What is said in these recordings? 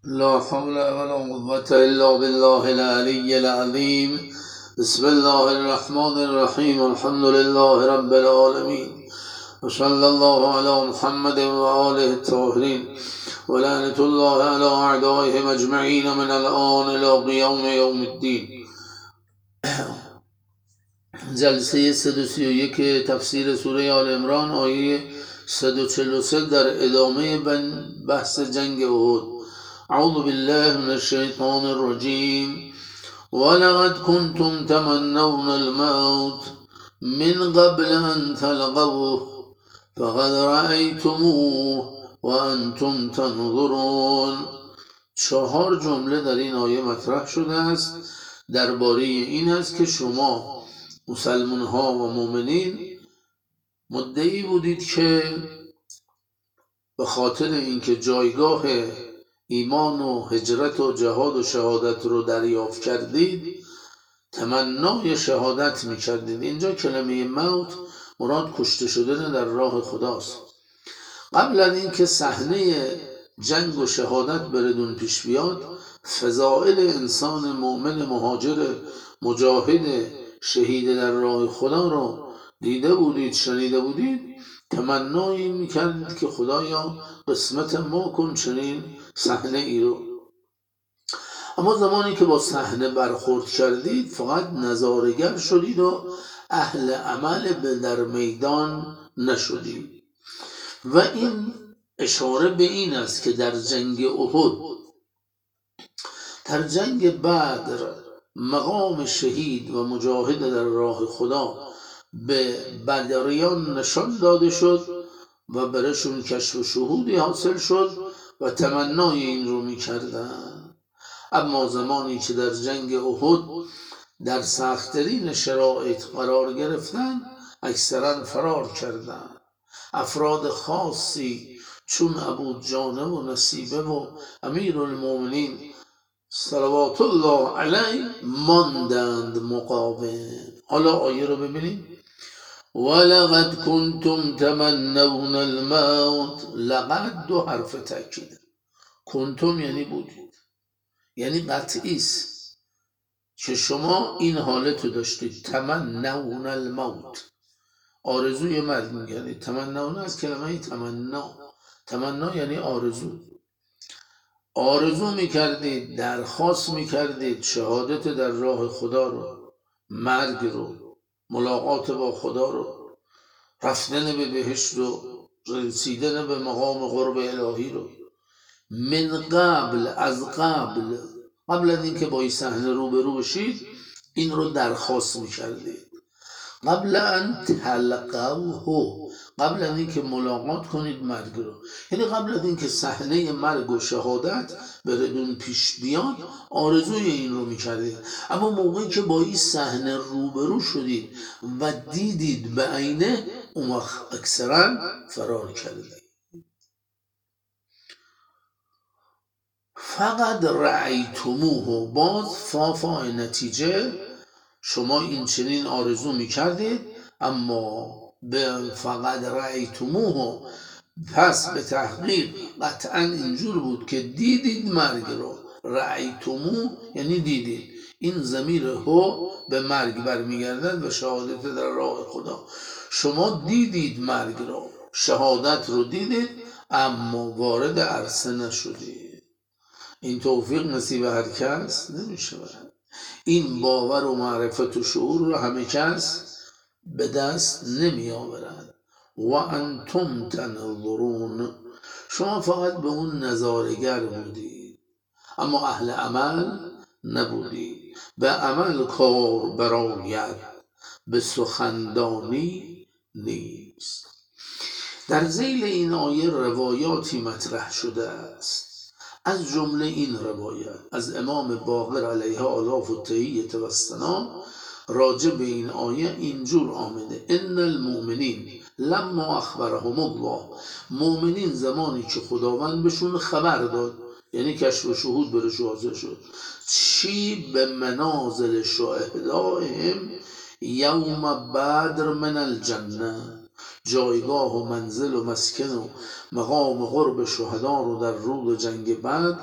لا حول ولا قوة إلا بالله العلي العظيم. بسم الله الرحمن الرحيم. الحمد لله رب العالمين، وصلى الله على محمد وآله الطاهرين، ولعنة الله على أعدائهم أجمعين من الآن إلى قيام يوم الدين. جلسه 131 تفسیر سوره آل عمران، آیه 143 در ادامه بحث جنگ احد. اعوذ بالله من الشیطان الرجیم. ولقد كنتم تمنون الموت من قبل أن تلقوه فقد رأيتموه وأنتم تنظرون. 4 جمله در این آیه مطرح شده است درباره این است که شما مسلمان ها و مؤمنین مدعی بودید که به خاطر اینکه جایگاه ایمان و هجرت و جهاد و شهادت رو دریافت کردید تمنای شهادت میکردید. اینجا کلمه موت مراد کشته شدن در راه خداست. قبل از اینکه صحنه جنگ و شهادت بردون پیش بیاد، فضائل انسان مؤمن مهاجر مجاهد شهید در راه خدا رو دیده بودید، شنیده بودید، تمنایی میکردید که خدایا قسمت ما کن چنین صحنه ای رو. اما زمانی که با صحنه برخورد کردید فقط نظارگر شدید و اهل عمل در میدان نشدید. و این اشاره به این است که در جنگ احد، در جنگ بدر، مقام شهید و مجاهد در راه خدا به بدریان نشان داده شد و برشون کشف و شهودی حاصل شد و تمنای این رو میکردن. اما زمانی که در جنگ احد در سخت‌ترین شرایط قرار گرفتن، اکثرا فرار کردن. افراد خاصی چون ابو جانه و نصیبه و امیر المؤمنین صلوات الله علیه ماندند مقاوم. حالا آیه رو ببینید. ولقد کنتم تمنون الموت. لقد 2 حرف تأکید. کنتم یعنی بودید، یعنی قطعی است که شما این حالت رو داشتید. تمنون الموت، آرزوی مرگ میگردید. تمنون از کلمه تمنا. تمنا یعنی آرزو میکردید، درخواست میکردید شهادت در راه خدا رو، مرگ رو، ملاقات با خدا رو، رفتن به بهشت رو، رسیدن به مقام قرب الهی رو. من قبل، از قبل از اینکه با این صحنه روبرو بشید این رو درخواست میکردید. قبل ان تلقوه، قبل از اینکه ملاقات کنید مرگ رو، یعنی قبل از اینکه صحنه مرگ و شهادت بردون پیش بیاد آرزوی این رو میکردید. اما موقعی که با این صحنه روبرو شدید و دیدید به عینه، اون وقت اکثرا فرار کردید. فقط رأیتموه، باز فا نتیجه، شما این چنین آرزو میکردید اما به فقط رأیتموه، پس به تحقیق قطعا اینجور بود که دیدید مرگ رو. رأیتموه یعنی دیدید. این ضمیر هو به مرگ برمیگردد و شهادت در راه خدا. شما دیدید مرگ رو، شهادت رو دیدید اما وارد عرصه نشدید. این توفیق نصیب هر کس نمیشه. این باور و معرفت و شعور رو همه کس به دست نمی آورد. و انتم تنظرون، شما فقط به اون نظارگر بودید اما اهل عمل نبودید. به عمل کار برآید، به سخندانی نیست. در ذیل این آیه روایاتی مطرح شده است. از جمله این روایت از امام باقر علیه آلاف و تهیت و الثنا راجع به این آیه اینجور آمده: ان المؤمنین لما اخبرهم الله، مؤمنین زمانی که خداوند بهشون خبر داد، یعنی کشف و شهود برش واضح شد، چی به منازل شهدائهم یوم بدر من الجنه، جایگاه و منزل و مسکن و مقام قرب شهدا رو در روز جنگ بدر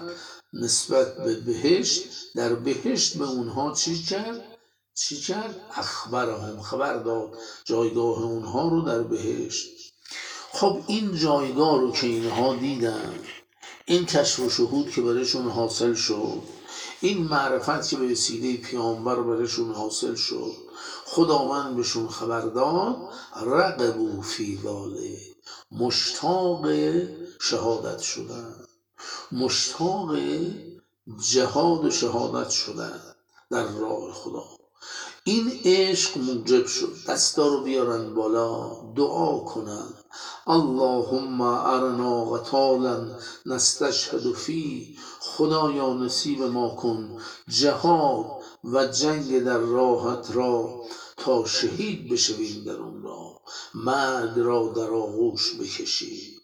نسبت به بهشت، در بهشت به اونها چی کرد؟ اخبرهم، خبر داد جایگاه اونها رو در بهشت. خب این جایگاه رو که اینها دیدن، این کشف و شهود که برایشون حاصل شد، این معرفت که به وسیله پیامبر برایشون حاصل شد، خداوند بهشون خبر داد، رغبوا فی ذلک، مشتاق شهادت شدن، مشتاق جهاد و شهادت شدن در راه خدا. این عشق موجب شد دستا رو بیارن بالا، دعا کنن اللهم ارنا قتالا نستشهد فی، خدایا نصیب ما کن جهاد و جنگ در راحت را تا شهید بشویم در اون راه، مرگ را در آغوش بکشیم.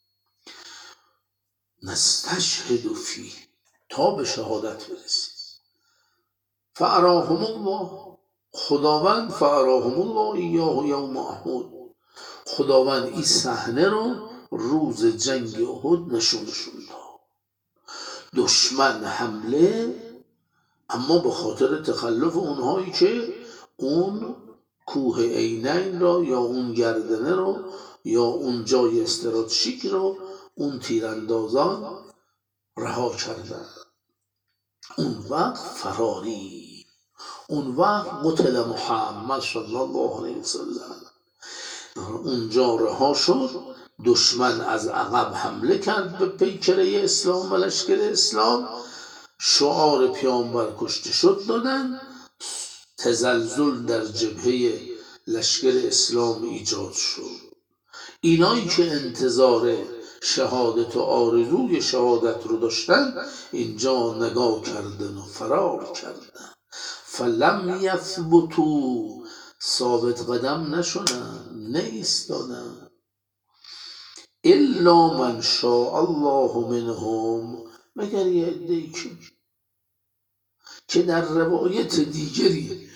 نستشهد فی، تا به شهادت برسیم. فاراهم الله، خداوند فاراهم الله ایاه یوم احد، خداوند این صحنه رو روز جنگ احد نشونشون داد. دشمن حمله، اما به خاطر تخلف اونهایی که اون کوه عینین را یا اون گردنه رو یا اون جای استراتژیک رو اون تیراندازان رها کردن. اون وقت فراری، اون وقت قتل محمد صلی الله علیه وسلم، اونجا رها شد. دشمن از عقب حمله کرد به پیکره اسلام و لشکر اسلام، شعار پیامبر کشته شد دادن، تزلزل در جبهه لشکر اسلام ایجاد شد. اینایی که انتظار شهادت و آرزوی شهادت رو داشتن، اینجا نگاه کردن و فرار کردن. فلم یثبتوا، ثابت قدم نشدن، نایستادن. الا من شاء الله منهم، مگر یه عده‌ای که در روایت دیگری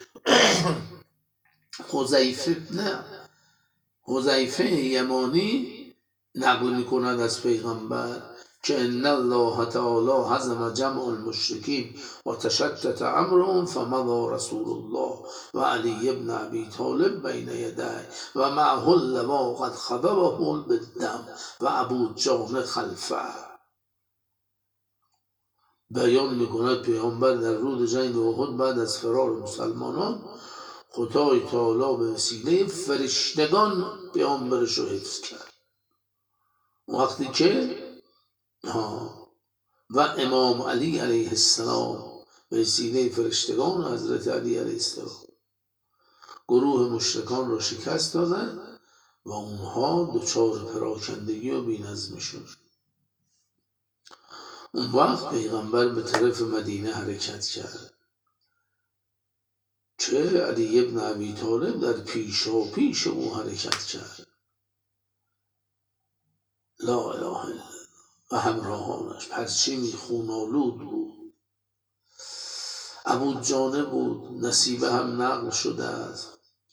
حذیفه یمانی نقل میکند از پیغمبر که ان الله تعالی هزم جمع المشرکین و تشتت امرهم فمضى رسول الله و علی بن ابی طالب بین یدیه و معه اللوا قد خضبه بالدم و ابو جهل خلفه. بیان میکند پیامبر در روز جنگ احد بعد از فرار مسلمانان، خدای تعالی به وسیله فرشتگان پیامبرش رو حفظ کرد. وقتی که و امام علی علیه السلام به وسیله فرشتگان حضرت علی علیه السلام گروه مشرکان را شکست دادن و اونها دچار پراکندگی و بی‌نظمی شد. اون وقت پیغمبر به طرف مدینه حرکت کرد که علی بن ابی طالب در پیش او حرکت کرد، لا اله الا الله، و همراهانش پرچمی خونالود بود. ابو جانب بود، نصیبه هم نقل شده است.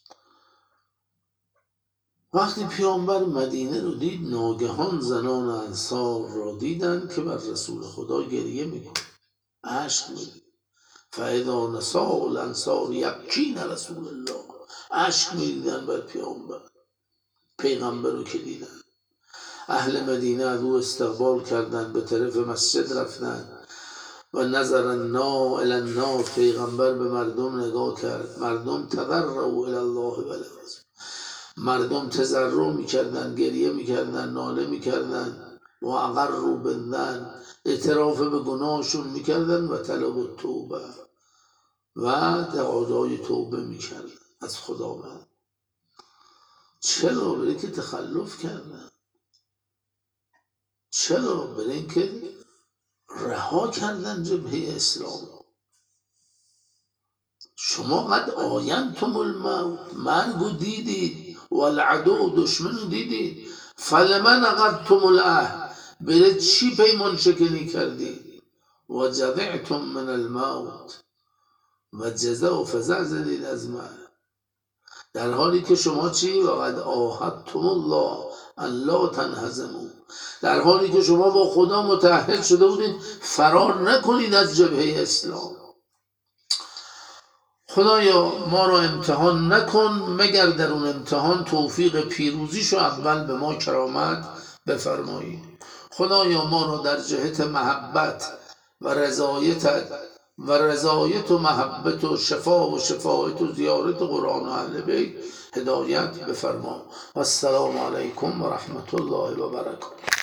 وقتی پیامبر مدینه رو دید، ناگهان زنان انصار را دیدند که بر رسول خدا گریه میکنند، اشک می‌ریزند. فاذا نساء الانصار یبکین رسول الله، اشک می‌ریزند بر پیغمبر رو که دیدن. اهل مدینه از او استقبال کردند، به طرف مسجد رفتند و نظر الناس، پیغمبر به مردم نگاه کرد. مردم تضرعوا الی الله بالعظم، مردم تضرع میکردن، گریه میکردن، ناله میکردن. و اقروا بالذنب، اعتراف به گناهشون میکردن و طلب التوبه، و تقاضای توبه میکردن از خداوند. چرا؟ برای که تخلف کردن. چرا؟ برای اینکه رها کردن جبهه اسلام. شما قد آینتم الموت، مرگو دیدید، و العدو، دشمنو دیدید. فلمن نقضتم العهد، برای چی پیمان شکنی کردید؟ و جزعتم من الموت، و جزع و فزع زدید از مرگ. در حالی که شما چی؟ وقد عاهدتم الله ان لا تنهزموا، در حالی که شما با خدا متعهد شده بودید فرار نکنید از جبهه اسلام. خدایا ما را امتحان نکن مگر در اون امتحان توفیق پیروزیشو اول به ما کرامت بفرمایید. خدایا ما را در جهت محبت و رضایت و محبت و شفا و شفاعت و زیارت قرآن و اهل بیت هدایت بفرما. و السلام علیکم و رحمت الله و برکاته.